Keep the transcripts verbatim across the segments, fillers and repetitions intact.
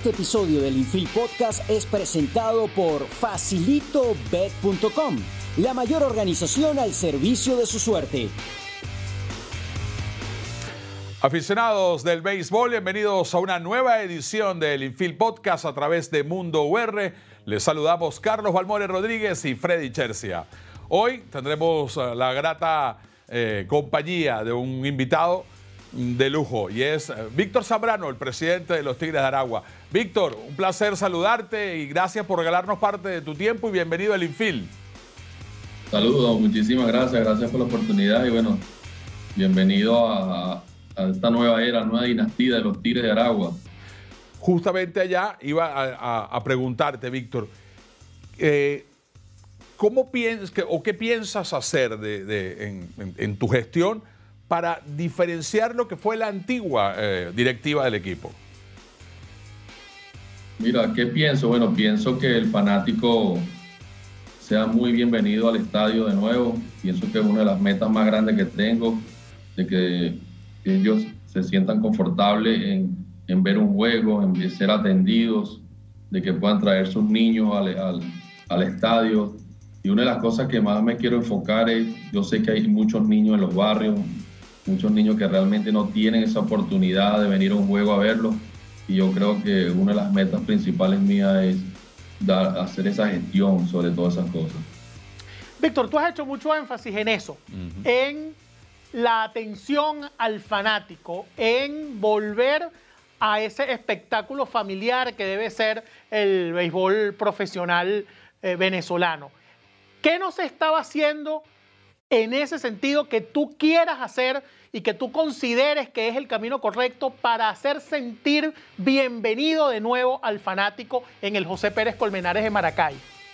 Este episodio del Infield Podcast es presentado por Facilito Bet punto com, la mayor organización al servicio de su suerte. Aficionados del béisbol, bienvenidos a una nueva edición del Infield Podcast a través de Mundo U R. Les saludamos Carlos Balmore Rodríguez y Freddy Chercia. Hoy tendremos la grata eh, compañía de un invitado de lujo y es Víctor Zambrano, el presidente de los Tigres de Aragua. Víctor, un placer saludarte y gracias por regalarnos parte de tu tiempo y bienvenido al Infield. Saludos, muchísimas gracias, gracias por la oportunidad y bueno, bienvenido a, a esta nueva era, nueva dinastía de los Tigres de Aragua. Justamente allá iba a, a, a preguntarte, Víctor, eh, ¿cómo piensas que, o qué piensas hacer de, de, en, en, en tu gestión para diferenciar lo que fue la antigua eh, directiva del equipo? Mira, ¿qué pienso? Bueno, pienso que el fanático sea muy bienvenido al estadio de nuevo. Pienso que es una de las metas más grandes que tengo, de que ellos se sientan confortables en, en ver un juego, en ser atendidos, de que puedan traer sus niños al, al, al estadio. Y una de las cosas que más me quiero enfocar es, yo sé que hay muchos niños en los barrios, muchos niños que realmente no tienen esa oportunidad de venir a un juego a verlo, y yo creo que una de las metas principales mías es dar, hacer esa gestión sobre todas esas cosas. Víctor, tú has hecho mucho énfasis en eso, uh-huh. en la atención al fanático, en volver a ese espectáculo familiar que debe ser el béisbol profesional eh, venezolano. ¿Qué no se estaba haciendo en ese sentido que tú quieras hacer y que tú consideres que es el camino correcto para hacer sentir bienvenido de nuevo al fanático en el José Pérez Colmenares de Maracay?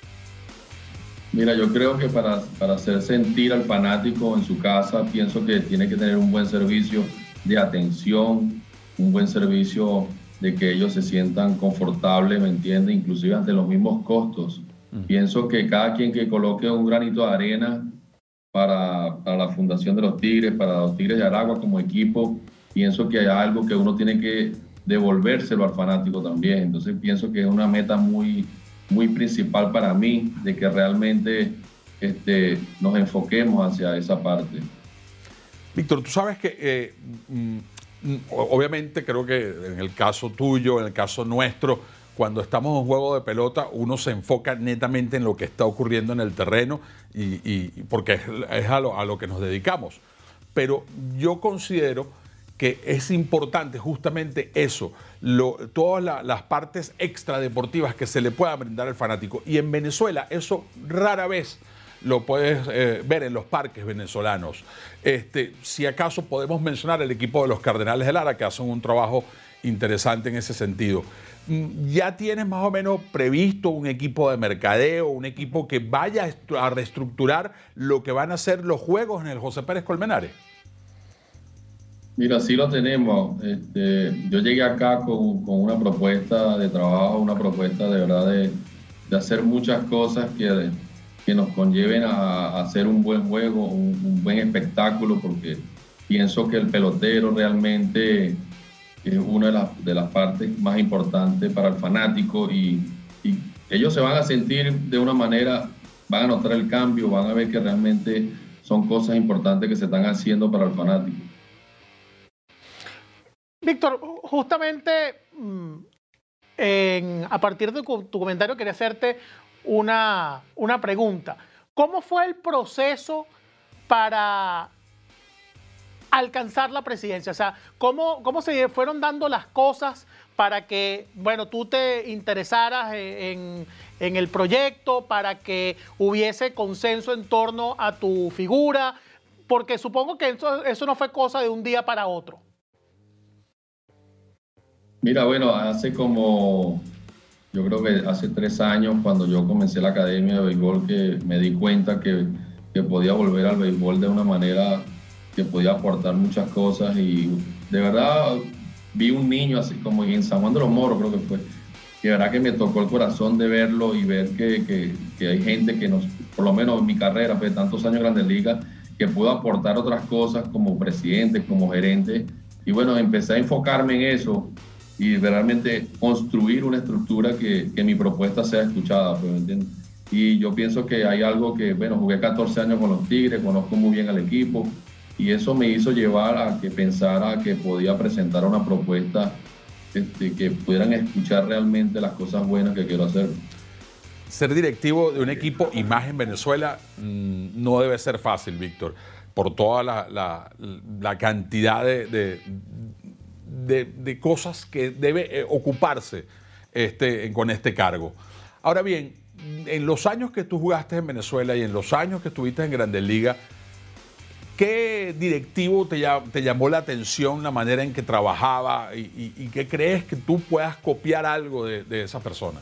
Mira, yo creo que para, para hacer sentir al fanático en su casa, pienso que tiene que tener un buen servicio de atención, un buen servicio de que ellos se sientan confortables, ¿me entiendes? Inclusive ante los mismos costos. Mm. Pienso que cada quien que coloque un granito de arena Para, para la Fundación de los Tigres, para los Tigres de Aragua como equipo, pienso que hay algo que uno tiene que devolvérselo al fanático también. Entonces pienso que es una meta muy, muy principal para mí, de que realmente este, nos enfoquemos hacia esa parte. Víctor, tú sabes que eh, mm, obviamente creo que en el caso tuyo, en el caso nuestro, cuando estamos en un juego de pelota, uno se enfoca netamente en lo que está ocurriendo en el terreno y, y porque es, es a, lo, a lo que nos dedicamos. Pero yo considero que es importante justamente eso, lo, todas la, las partes extradeportivas que se le puedan brindar al fanático. Y en Venezuela eso rara vez lo puedes eh, ver en los parques venezolanos. Este, si acaso podemos mencionar el equipo de los Cardenales de Lara, que hacen un trabajo interesante en ese sentido. ¿Ya tienes más o menos previsto un equipo de mercadeo, un equipo que vaya a reestructurar lo que van a ser los juegos en el José Pérez Colmenares? Mira, sí lo tenemos. Este, yo llegué acá con, con una propuesta de trabajo, una propuesta de verdad de, de hacer muchas cosas que, que nos conlleven a, a hacer un buen juego, un, un buen espectáculo, porque pienso que el pelotero realmente es una de las, de las partes más importantes para el fanático y, y ellos se van a sentir de una manera, van a notar el cambio, van a ver que realmente son cosas importantes que se están haciendo para el fanático. Víctor, justamente en, a partir de tu comentario quería hacerte una, una pregunta. ¿Cómo fue el proceso para alcanzar la presidencia? O sea, ¿cómo, cómo se fueron dando las cosas para que, bueno, tú te interesaras en, en el proyecto, para que hubiese consenso en torno a tu figura? Porque supongo que eso, eso no fue cosa de un día para otro. Mira, bueno, hace como, yo creo que hace tres años, cuando yo comencé la academia de béisbol, que me di cuenta que, que podía volver al béisbol de una manera que podía aportar muchas cosas y de verdad vi un niño así como en San Juan de los Moros, creo que fue, que de verdad que me tocó el corazón de verlo y ver que, que, que hay gente que nos, por lo menos en mi carrera, pues, de tantos años en Grandes Ligas, que pudo aportar otras cosas como presidente, como gerente. Y bueno, empecé a enfocarme en eso y realmente construir una estructura que, que mi propuesta sea escuchada, pues, ¿me entiendes? Y yo pienso que hay algo que, bueno, jugué catorce años con los Tigres, conozco muy bien al equipo, y eso me hizo llevar a que pensara que podía presentar una propuesta este, que pudieran escuchar realmente las cosas buenas que quiero hacer. Ser directivo de un equipo y más en Venezuela mmm, no debe ser fácil, Víctor, por toda la, la, la cantidad de, de, de, de cosas que debe eh, ocuparse este, con este cargo. Ahora bien, en los años que tú jugaste en Venezuela y en los años que estuviste en Grandes Ligas, ¿qué directivo te, te llamó la atención, la manera en que trabajaba y, y, y qué crees que tú puedas copiar algo de, de esa persona?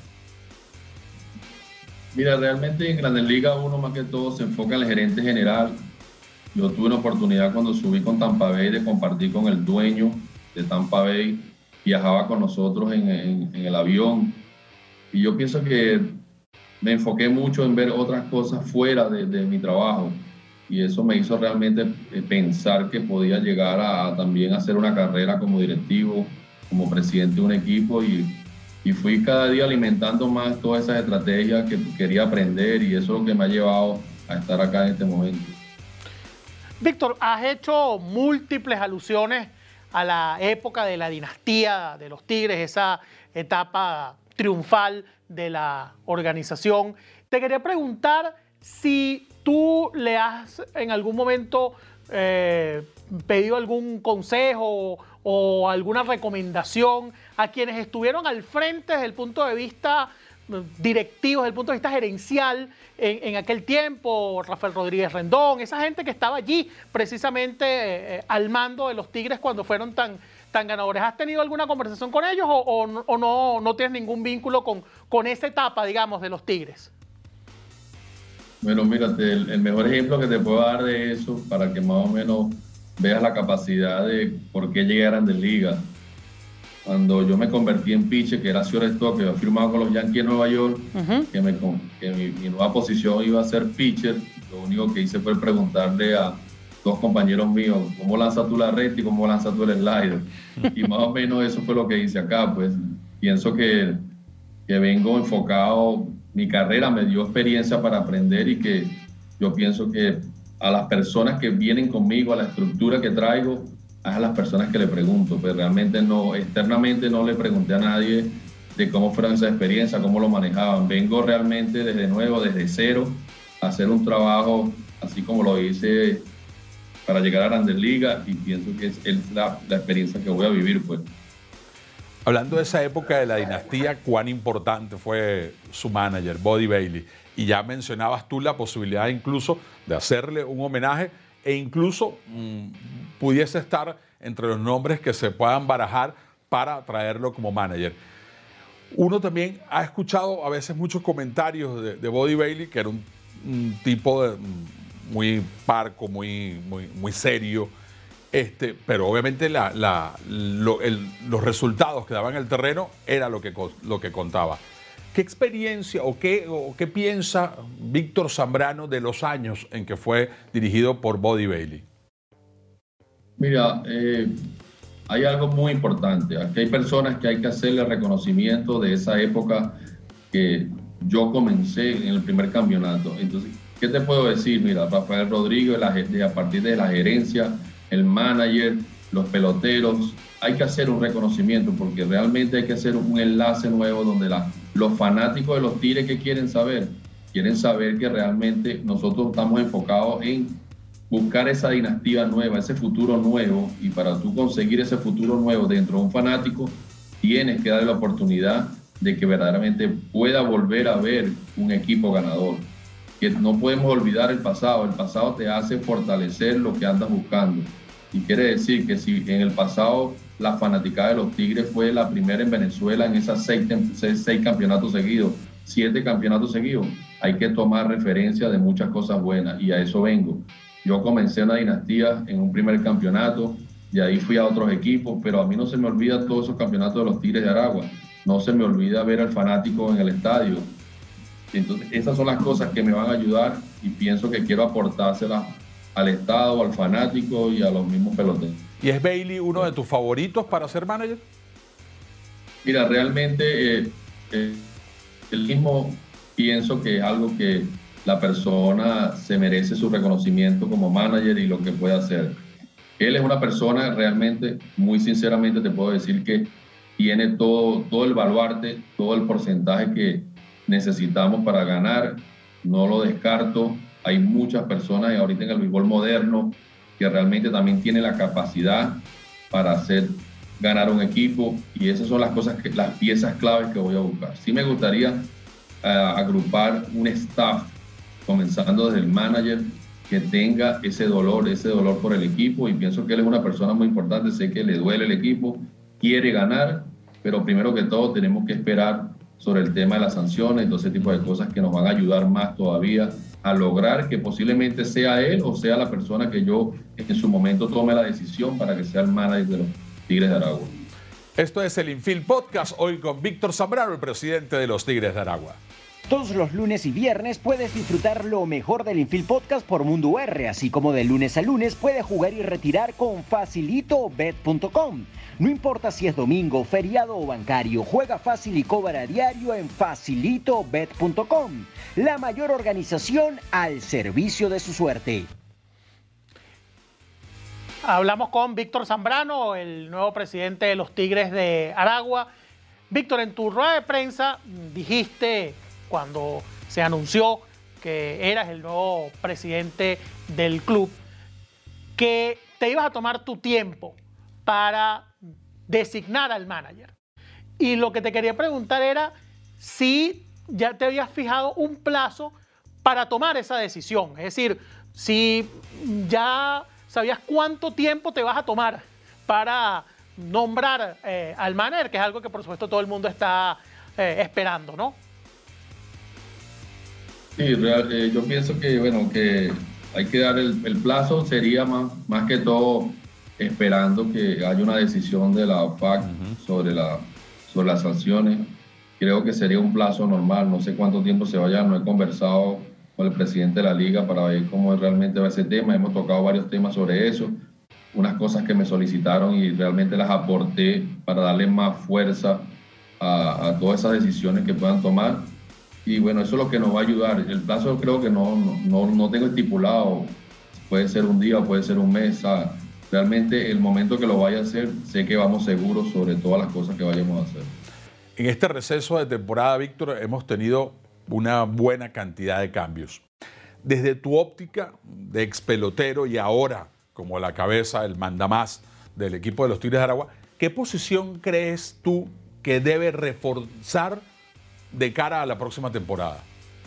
Mira, realmente en Grandes Ligas uno más que todo se enfoca en el gerente general. Yo tuve una oportunidad cuando subí con Tampa Bay de compartir con el dueño de Tampa Bay. Viajaba con nosotros en, en, en el avión. Y yo pienso que me enfoqué mucho en ver otras cosas fuera de, de mi trabajo. Y eso me hizo realmente pensar que podía llegar a, a también hacer una carrera como directivo, como presidente de un equipo. Y, y fui cada día alimentando más todas esas estrategias que quería aprender, y eso es lo que me ha llevado a estar acá en este momento. Víctor, has hecho múltiples alusiones a la época de la dinastía de los Tigres, esa etapa triunfal de la organización. Te quería preguntar si tú le has en algún momento eh, pedido algún consejo o alguna recomendación a quienes estuvieron al frente desde el punto de vista directivo, desde el punto de vista gerencial en, en aquel tiempo, Rafael Rodríguez Rendón, esa gente que estaba allí precisamente eh, al mando de los Tigres cuando fueron tan, tan ganadores. ¿Has tenido alguna conversación con ellos o, o, o no, no tienes ningún vínculo con, con esa etapa, digamos, de los Tigres? Bueno, mírate, el, el mejor ejemplo que te puedo dar de eso, para que más o menos veas la capacidad de por qué llegué a Grandes Ligas. Cuando yo me convertí en pitcher, que era shortstop, que había firmado con los Yankees de Nueva York, uh-huh. que, me, que mi, mi nueva posición iba a ser pitcher, lo único que hice fue preguntarle a dos compañeros míos, ¿cómo lanzas tú la recta y cómo lanzas tú el slider? Y más o menos eso fue lo que hice acá. Pues pienso que, que vengo enfocado, mi carrera me dio experiencia para aprender, y que yo pienso que a las personas que vienen conmigo, a la estructura que traigo, a las personas que le pregunto, pues realmente no, externamente no le pregunté a nadie de cómo fueron esas experiencias, cómo lo manejaban. Vengo realmente desde nuevo, desde cero, a hacer un trabajo así como lo hice para llegar a Grandes Ligas, y pienso que es, es la, la experiencia que voy a vivir, pues. Hablando de esa época de la dinastía, ¿cuán importante fue su manager, Buddy Bailey? Y ya mencionabas tú la posibilidad incluso de hacerle un homenaje, e incluso mmm, pudiese estar entre los nombres que se puedan barajar para traerlo como manager. Uno también ha escuchado a veces muchos comentarios de, de Buddy Bailey, que era un, un tipo de, muy parco, muy, muy, muy serio, este, pero obviamente la, la, lo, el, los resultados que daban en el terreno era lo que, lo que contaba. ¿Qué experiencia o qué, o qué piensa Víctor Zambrano de los años en que fue dirigido por Buddy Bailey? Mira, eh, hay algo muy importante. Aquí hay personas que hay que hacerle reconocimiento de esa época que yo comencé en el primer campeonato. Entonces, ¿qué te puedo decir? Mira, Rafael Rodríguez, la, a partir de la gerencia, el manager, los peloteros, hay que hacer un reconocimiento, porque realmente hay que hacer un enlace nuevo donde la, los fanáticos de los Tigres, que quieren saber, quieren saber que realmente nosotros estamos enfocados en buscar esa dinastía nueva, ese futuro nuevo, y para tú conseguir ese futuro nuevo dentro de un fanático, tienes que darle la oportunidad de que verdaderamente pueda volver a ver un equipo ganador. Que no podemos olvidar el pasado, el pasado te hace fortalecer lo que andas buscando. Y quiere decir que si en el pasado la fanaticada de los Tigres fue la primera en Venezuela en esas seis, seis, seis campeonatos seguidos, siete campeonatos seguidos, hay que tomar referencia de muchas cosas buenas, y a eso vengo. Yo comencé una dinastía en un primer campeonato, y ahí fui a otros equipos, pero a mí no se me olvida todos esos campeonatos de los Tigres de Aragua, no se me olvida ver al fanático en el estadio. Entonces, esas son las cosas que me van a ayudar, y pienso que quiero aportárselas al Estado, al fanático y a los mismos peloteros. ¿Y es Bailey uno de tus favoritos para ser manager? Mira, realmente eh, eh, el mismo pienso que es algo que la persona se merece su reconocimiento como manager y lo que puede hacer. Él es una persona realmente, muy sinceramente te puedo decir que tiene todo, todo el baluarte, todo el porcentaje que necesitamos para ganar. No lo descarto. Hay muchas personas ahorita en el béisbol moderno que realmente también tienen la capacidad para hacer ganar un equipo, y esas son las cosas que, las piezas claves que voy a buscar. Sí me gustaría uh, agrupar un staff, comenzando desde el manager, que tenga ese dolor, ese dolor por el equipo, y pienso que él es una persona muy importante. Sé que le duele el equipo, quiere ganar, pero primero que todo tenemos que esperar sobre el tema de las sanciones y todo ese tipo de cosas que nos van a ayudar más todavía a lograr que posiblemente sea él o sea la persona que yo en su momento tome la decisión para que sea el manager de los Tigres de Aragua. Esto es el Infield Podcast, hoy con Víctor Zambrano, el presidente de los Tigres de Aragua. Todos los lunes y viernes puedes disfrutar lo mejor del Infield Podcast por Mundo R, así como de lunes a lunes puedes jugar y retirar con facilito bet punto com. No importa si es domingo, feriado o bancario, juega fácil y cobra a diario en facilito bet punto com. La mayor organización al servicio de su suerte. Hablamos con Víctor Zambrano, el nuevo presidente de los Tigres de Aragua. Víctor, en tu rueda de prensa dijiste, cuando se anunció que eras el nuevo presidente del club, que te ibas a tomar tu tiempo para designar al manager. Y lo que te quería preguntar era si ya te habías fijado un plazo para tomar esa decisión. Es decir, si ya sabías cuánto tiempo te vas a tomar para nombrar eh, al manager, que es algo que por supuesto todo el mundo está eh, esperando, ¿no? Sí, real, eh, yo pienso que, bueno, que hay que dar el, el plazo, sería más, más que todo esperando que haya una decisión de la O F A C uh-huh. sobre, la, sobre las sanciones. Creo que sería un plazo normal, no sé cuánto tiempo se vaya, no he conversado con el presidente de la liga para ver cómo realmente va ese tema. Hemos tocado varios temas sobre eso, unas cosas que me solicitaron y realmente las aporté para darle más fuerza a, a todas esas decisiones que puedan tomar. Y bueno, eso es lo que nos va a ayudar. El plazo creo que no, no, no tengo estipulado, puede ser un día o puede ser un mes. ¿Sabes? Realmente el momento que lo vaya a hacer, sé que vamos seguros sobre todas las cosas que vayamos a hacer. En este receso de temporada, Víctor, hemos tenido una buena cantidad de cambios. Desde tu óptica de ex pelotero y ahora como la cabeza, el mandamás del equipo de los Tigres de Aragua, ¿qué posición crees tú que debe reforzar de cara a la próxima temporada?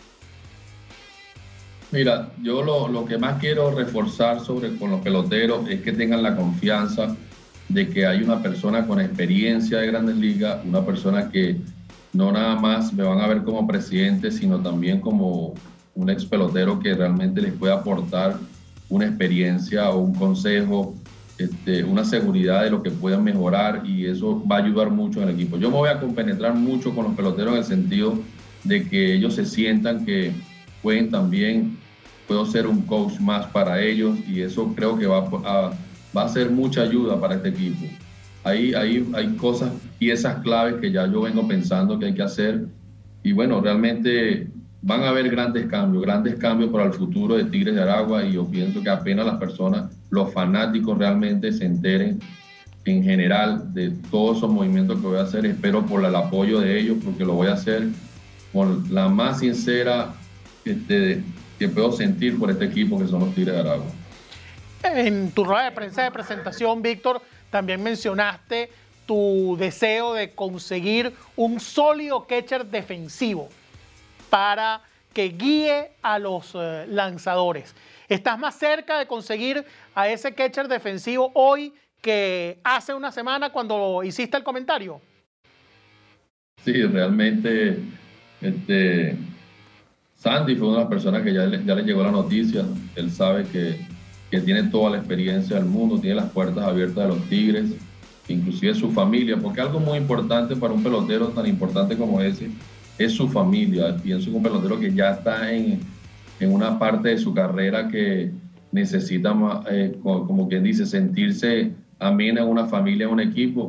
Mira, yo lo, lo que más quiero reforzar sobre con los peloteros es que tengan la confianza de que hay una persona con experiencia de Grandes Ligas, una persona que no nada más me van a ver como presidente, sino también como un ex pelotero que realmente les puede aportar una experiencia o un consejo, este, una seguridad de lo que puedan mejorar, y eso va a ayudar mucho en el equipo. Yo me voy a compenetrar mucho con los peloteros en el sentido de que ellos se sientan que pueden también, puedo ser un coach más para ellos, y eso creo que va a, va a ser mucha ayuda para este equipo. Ahí, ahí hay cosas, piezas claves que ya yo vengo pensando que hay que hacer, y bueno, realmente van a haber grandes cambios, grandes cambios para el futuro de Tigres de Aragua, y yo pienso que apenas las personas, los fanáticos realmente se enteren en general de todos esos movimientos que voy a hacer, espero por el apoyo de ellos, porque lo voy a hacer con la más sincera este, que puedo sentir por este equipo que son los Tigres de Aragua. En tu rueda de prensa de presentación, Víctor, también mencionaste tu deseo de conseguir un sólido catcher defensivo para que guíe a los eh, lanzadores. ¿Estás más cerca de conseguir a ese catcher defensivo hoy que hace una semana cuando hiciste el comentario? Sí, realmente este, Sandy fue una de las personas que ya le, ya le llegó la noticia. Él sabe que, que tiene toda la experiencia del mundo, tiene las puertas abiertas de los Tigres, inclusive su familia, porque algo muy importante para un pelotero tan importante como ese es su familia. Pienso que un pelotero que ya está en, en una parte de su carrera que necesita, eh, como quien dice, sentirse amena en una familia, en un equipo,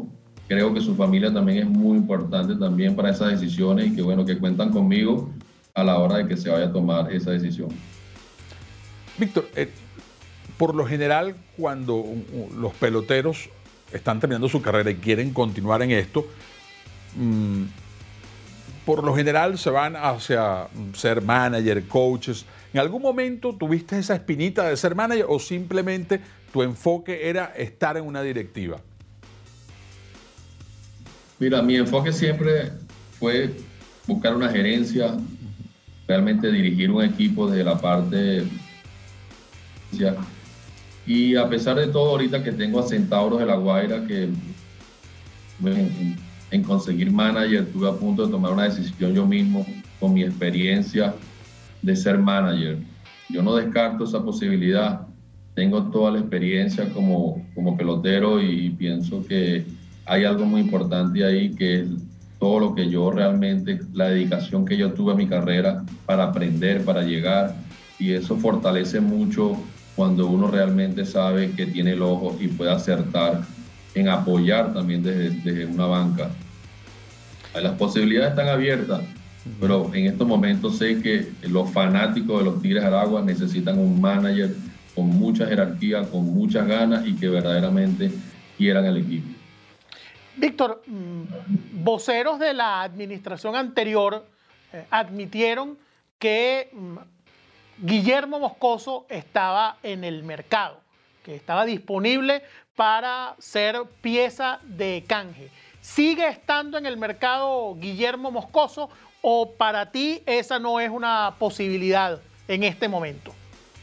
creo que su familia también es muy importante también para esas decisiones y que bueno, que cuentan conmigo a la hora de que se vaya a tomar esa decisión. Víctor, eh, por lo general cuando uh, los peloteros están terminando su carrera y quieren continuar en esto, mmm, por lo general se van hacia ser manager, coaches. ¿En algún momento tuviste esa espinita de ser manager o simplemente tu enfoque era estar en una directiva? Mira, mi enfoque siempre fue buscar una gerencia, realmente dirigir un equipo desde la parte... Y a pesar de todo, ahorita que tengo a Centauros de La Guaira, que en, en conseguir manager, estuve a punto de tomar una decisión yo mismo con mi experiencia de ser manager. Yo no descarto esa posibilidad. Tengo toda la experiencia como, como pelotero y pienso que hay algo muy importante ahí, que es todo lo que yo realmente, la dedicación que yo tuve a mi carrera para aprender, para llegar, y eso fortalece mucho cuando uno realmente sabe que tiene el ojo y puede acertar en apoyar también desde, desde una banca. Las posibilidades están abiertas, pero en estos momentos sé que los fanáticos de los Tigres de Aragua necesitan un manager con mucha jerarquía, con muchas ganas y que verdaderamente quieran el equipo. Víctor, voceros de la administración anterior eh, admitieron que mm, Guillermo Moscoso estaba en el mercado, que estaba disponible para ser pieza de canje. ¿Sigue estando en el mercado Guillermo Moscoso o para ti esa no es una posibilidad en este momento?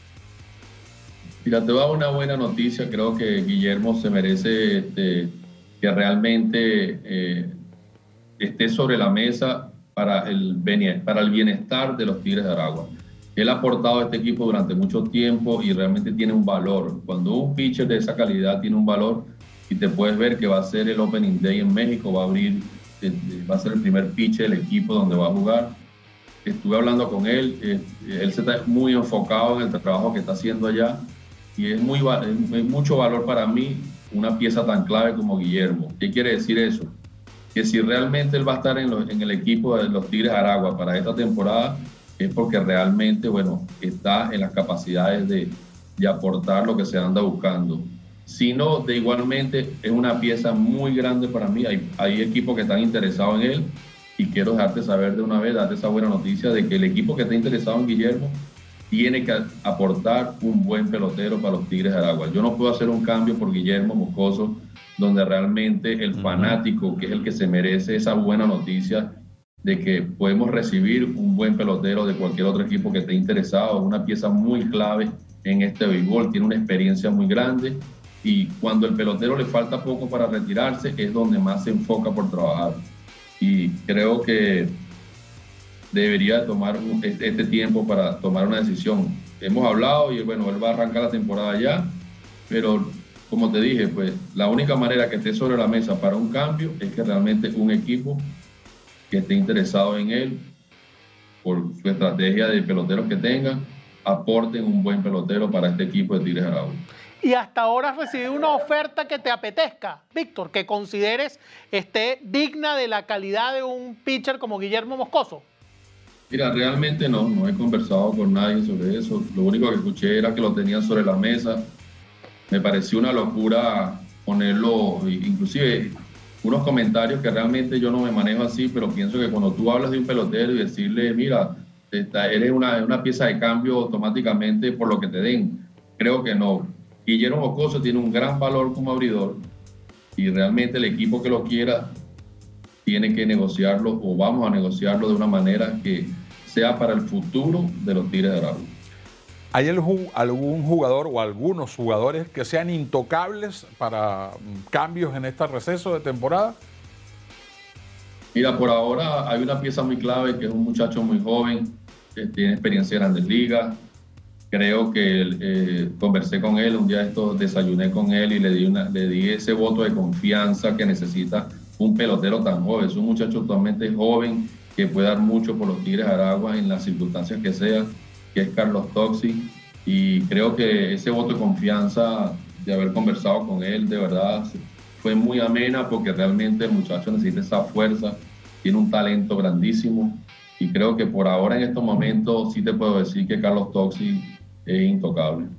Mira, te voy a dar una buena noticia. Creo que Guillermo se merece este, que realmente eh, esté sobre la mesa para el, para el bienestar de los Tigres de Aragua. Él ha aportado a este equipo durante mucho tiempo y realmente tiene un valor. Cuando un pitcher de esa calidad tiene un valor y te puedes ver que va a ser el Opening Day en México, va a abrir, va a ser el primer pitcher del equipo donde va a jugar. Estuve hablando con él, eh, él se está muy enfocado en el trabajo que está haciendo allá y es, muy, es mucho valor para mí una pieza tan clave como Guillermo. ¿Qué quiere decir eso? Que si realmente él va a estar en, los, en el equipo de los Tigres de Aragua para esta temporada, es porque realmente, bueno, está en las capacidades de, de aportar lo que se anda buscando. Si no, de igualmente es una pieza muy grande para mí. Hay, hay equipos que están interesados en él y quiero dejarte saber de una vez, darte esa buena noticia de que el equipo que está interesado en Guillermo tiene que aportar un buen pelotero para los Tigres de Aragua. Yo no puedo hacer un cambio por Guillermo Moscoso, donde realmente el fanático, que es el que se merece esa buena noticia de que podemos recibir un buen pelotero de cualquier otro equipo que esté interesado, una pieza muy clave en este béisbol, tiene una experiencia muy grande y cuando el pelotero le falta poco para retirarse es donde más se enfoca por trabajar. Y creo que debería tomar este tiempo para tomar una decisión. Hemos hablado y bueno, él va a arrancar la temporada ya, pero como te dije, pues la única manera que esté sobre la mesa para un cambio es que realmente un equipo que esté interesado en él, por su estrategia de peloteros que tenga, aporten un buen pelotero para este equipo de Tigres de Aragua. Y hasta ahora has recibido una oferta que te apetezca, Víctor, que consideres esté digna de la calidad de un pitcher como Guillermo Moscoso. Mira, realmente no, no he conversado con nadie sobre eso. Lo único que escuché era que lo tenían sobre la mesa. Me pareció una locura ponerlo, inclusive unos comentarios que realmente yo no me manejo así, pero pienso que cuando tú hablas de un pelotero y decirle, mira, eres una, una pieza de cambio automáticamente por lo que te den, creo que no. Guillermo Moscoso tiene un gran valor como abridor y realmente el equipo que lo quiera tiene que negociarlo o vamos a negociarlo de una manera que sea para el futuro de los Tigres de Aragua. ¿Hay algún jugador o algunos jugadores que sean intocables para cambios en este receso de temporada? Mira, por ahora hay una pieza muy clave que es un muchacho muy joven, que tiene experiencia en Grandes Ligas. Creo que eh, conversé con él, un día de estos desayuné con él y le di, una, le di ese voto de confianza que necesita un pelotero tan joven. Es un muchacho totalmente joven que puede dar mucho por los Tigres de Aragua en las circunstancias que sean, que es Carlos Toxi, y creo que ese voto de confianza de haber conversado con él, de verdad, fue muy amena porque realmente el muchacho necesita esa fuerza, tiene un talento grandísimo y creo que por ahora en estos momentos sí te puedo decir que Carlos Toxi es intocable.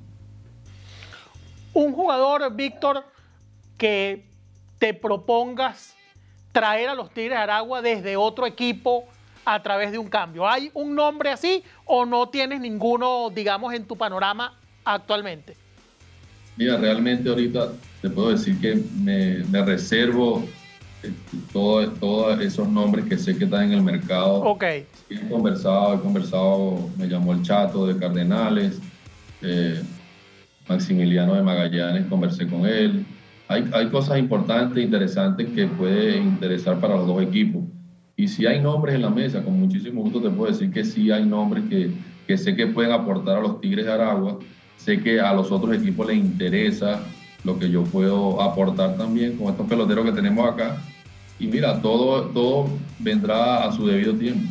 Un jugador, Víctor, que te propongas traer a los Tigres de Aragua desde otro equipo a través de un cambio. ¿Hay un nombre así o no tienes ninguno, digamos, en tu panorama actualmente? Mira, realmente ahorita te puedo decir que me, me reservo eh, todos todo esos nombres que sé que están en el mercado. Ok. He conversado, he conversado, me llamó el Chato de Cardenales, eh, Maximiliano de Magallanes, conversé con él. Hay, hay cosas importantes, interesantes que pueden interesar para los dos equipos. Y si hay nombres en la mesa, con muchísimo gusto te puedo decir que sí hay nombres que, que sé que pueden aportar a los Tigres de Aragua. Sé que a los otros equipos les interesa lo que yo puedo aportar también con estos peloteros que tenemos acá. Y mira, todo, todo vendrá a su debido tiempo.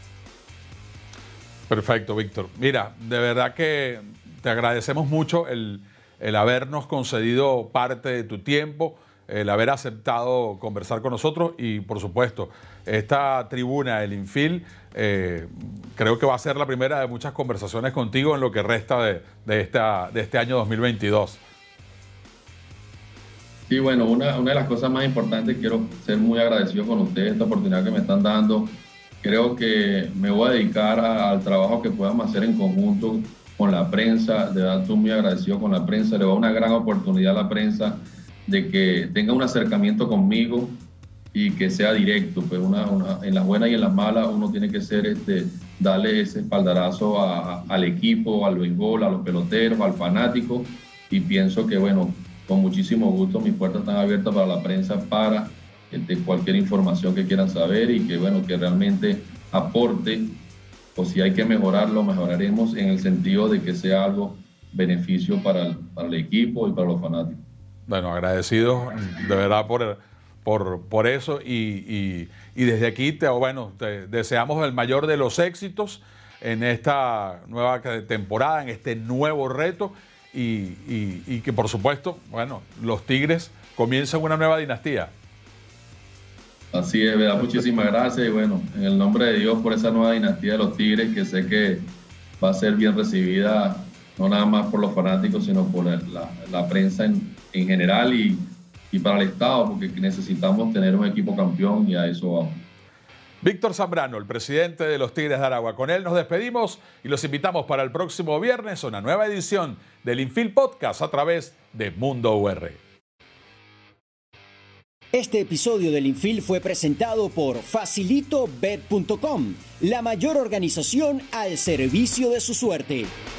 Perfecto, Víctor. Mira, de verdad que te agradecemos mucho el, el habernos concedido parte de tu tiempo, el haber aceptado conversar con nosotros y, por supuesto, esta tribuna, el Infield, eh, creo que va a ser la primera de muchas conversaciones contigo en lo que resta de, de, esta, de este año dos mil veintidós. Sí, bueno, una, una de las cosas más importantes, quiero ser muy agradecido con ustedes, esta oportunidad que me están dando. Creo que me voy a dedicar a, al trabajo que podamos hacer en conjunto con la prensa. De verdad, estoy muy agradecido con la prensa. Le doy una gran oportunidad a la prensa de que tenga un acercamiento conmigo y que sea directo. Pues una, una, en las buenas y en las malas uno tiene que ser, este, darle ese espaldarazo a, a, al equipo, al béisbol, a los peloteros, al fanático. Y pienso que, bueno, con muchísimo gusto mis puertas están abiertas para la prensa para este, cualquier información que quieran saber y que, bueno, que realmente aporte, o si hay que mejorarlo, mejoraremos en el sentido de que sea algo beneficio para el, para el equipo y para los fanáticos. Bueno, agradecidos de verdad por, por, por eso y, y, y desde aquí te, bueno, te deseamos el mayor de los éxitos en esta nueva temporada, en este nuevo reto y, y, y que por supuesto, bueno, los Tigres comiencen una nueva dinastía. Así es, ¿verdad? Muchísimas gracias y bueno, en el nombre de Dios por esa nueva dinastía de los Tigres que sé que va a ser bien recibida, no nada más por los fanáticos, sino por la, la prensa en, en general y, y para el Estado, porque necesitamos tener un equipo campeón y a eso vamos. Víctor Zambrano, el presidente de los Tigres de Aragua. Con él nos despedimos y los invitamos para el próximo viernes a una nueva edición del Infield Podcast a través de Mundo U R. Este episodio del Infield fue presentado por Facilito Bet punto com, la mayor organización al servicio de su suerte.